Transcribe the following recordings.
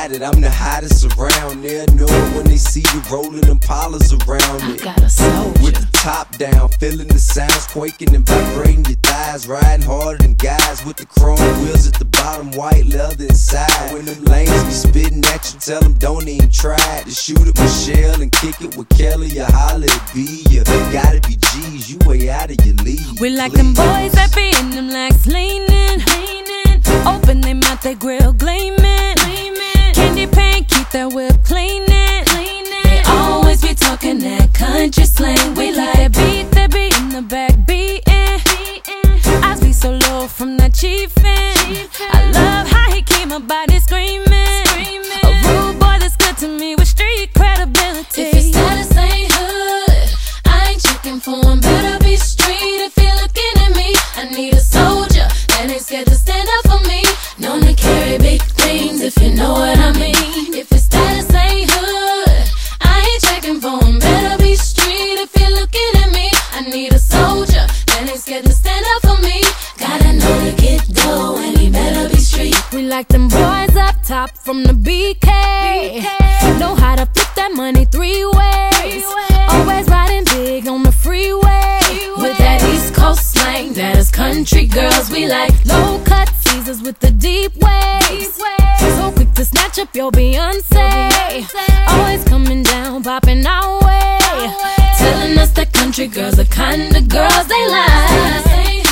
it, I'm the hottest around. They'll know it when they see you rolling them Impalas around it. I got a soldier. With the top down, feeling the sounds quaking and vibrating your thighs. Riding harder than guys with the chrome wheels at the bottom, white leather inside. When them lanes be spitting at you, tell them don't even try to shoot at Michelle and kick it with Kelly or holla at B. You gotta be G's, you way out of your league. We like them boys that be in them legs leaning, open they mouth, they grill gleaming, candy paint, keep that whip cleaning. They always be talking that country slang. We like that beat in the back beating. I be so low from that chiefin'. I love how he keep my body screaming. A rude boy that's good to me with street credibility. If his status ain't hood, I ain't checking for him. Better be street if you're looking at me. I need a soldier that ain't scared to stand up for me. Known to carry big things, if you know what I mean. If his status ain't hood, I ain't checking for him. Better be street if you're looking at me. I need a soldier that ain't scared to stand up for me. Gotta know to get dough and he better be street. We like them boys up top from the BK. Know how to flip that money 3 ways. Always riding big on the freeway. With that East Coast slang, that is country girls. We like low cut Caesars with the deep waves. So quick to snatch up your Beyonce. Always coming down, popping our way. telling us that country girls the kind of girls they like.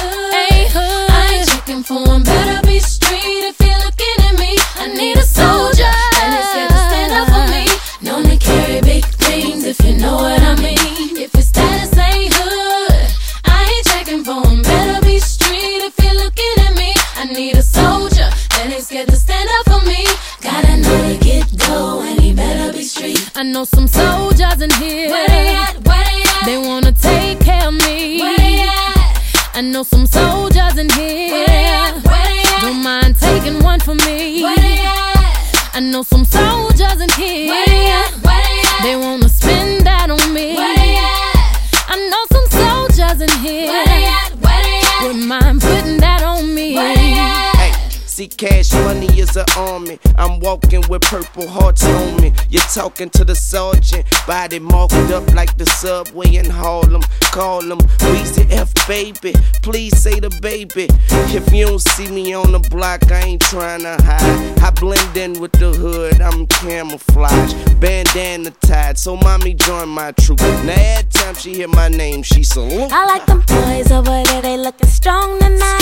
I ain't checking for them, better be street if you're looking at me. I need a soldier and it's here to stand up for me. Known to carry big things if you know what I mean. If your status ain't hood, I ain't checking for them, better be street if you're looking at me. I need a soldier that ain't scared to stand up for me. Gotta know to get dough and he better be street. I know some soldiers in here. Where they at? Where they at? They wanna take care of me. Where they at? I know some soldiers in here. Where they at? Where they at? Don't mind taking one for me. Where they at? I know some soldiers in here. Where they at? Where they at? They wanna spend that on me. Where they at? I know some soldiers in here. Where they at? Where they at? Wouldn't mind putting that on me. Where they at? See, cash money is an army. I'm walking with purple hearts on me. You're talking to the sergeant, body marked up like the subway in Harlem. Call him Weezy F, baby. Please say the baby. If you don't see me on the block, I ain't trying to hide. I blend in with the hood, I'm camouflage. Bandana tied, so mommy join my troop. Now every time she hear my name, she salute. I like them boys over there, they looking strong tonight.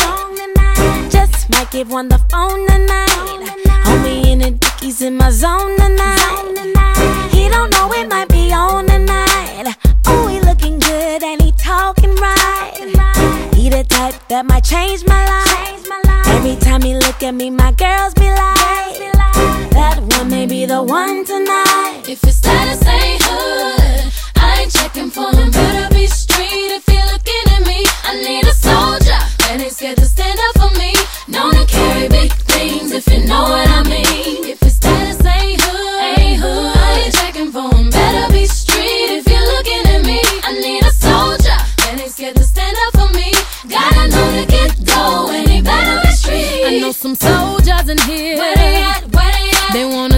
Just might give one the phone tonight. Homie in the dickies in my zone tonight. He don't know it might be on tonight. Oh, he looking good and he talking right. He the type that might change my life. Every time he look at me, my girls be like, that one may be the one tonight. If your status ain't hood, I ain't checking for him. Better be street if you're looking at me. I need a soldier that ain't scared to stand up for me. Known to carry big things if you know what I mean. If your status ain't hood, I ain't checking for him. Better be street if you're looking at me. I need a soldier that ain't scared to stand up for me. Gotta know to get dough and he better be street. I know some soldiers in here. Where they at? Where they at? They wanna